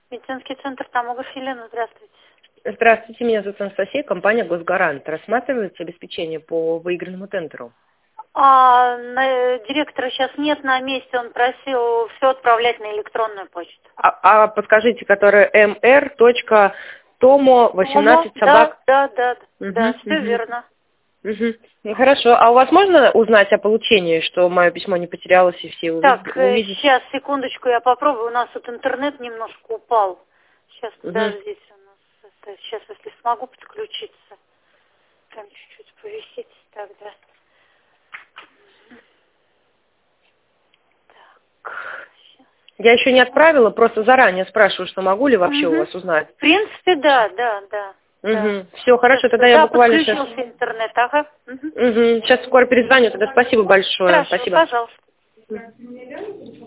Медицинский центр Тамогов Елена, здравствуйте. Здравствуйте, меня зовут Анастасия, компания «Госгарант». Рассматривается обеспечение по выигранному тендеру? Директора сейчас нет на месте, он просил все отправлять на электронную почту. А подскажите, которая mr.tomo18 собак? Да, все верно. Ну, хорошо. А у вас можно узнать о получении, что мое письмо не потерялось и все Так, увидите? сейчас, секундочку, я попробую. У нас тут интернет немножко упал. Сейчас, подождите. Сейчас, если смогу подключиться. Прям чуть-чуть повисите тогда. Так, сейчас. Я еще не отправила, просто заранее спрашиваю, что могу ли вообще у вас узнать. В принципе, да. Все, хорошо, тогда я буквально сейчас... подключился интернет, ага. Сейчас скоро перезвоню, тогда спасибо большое. Хорошо, Спасибо. пожалуйста.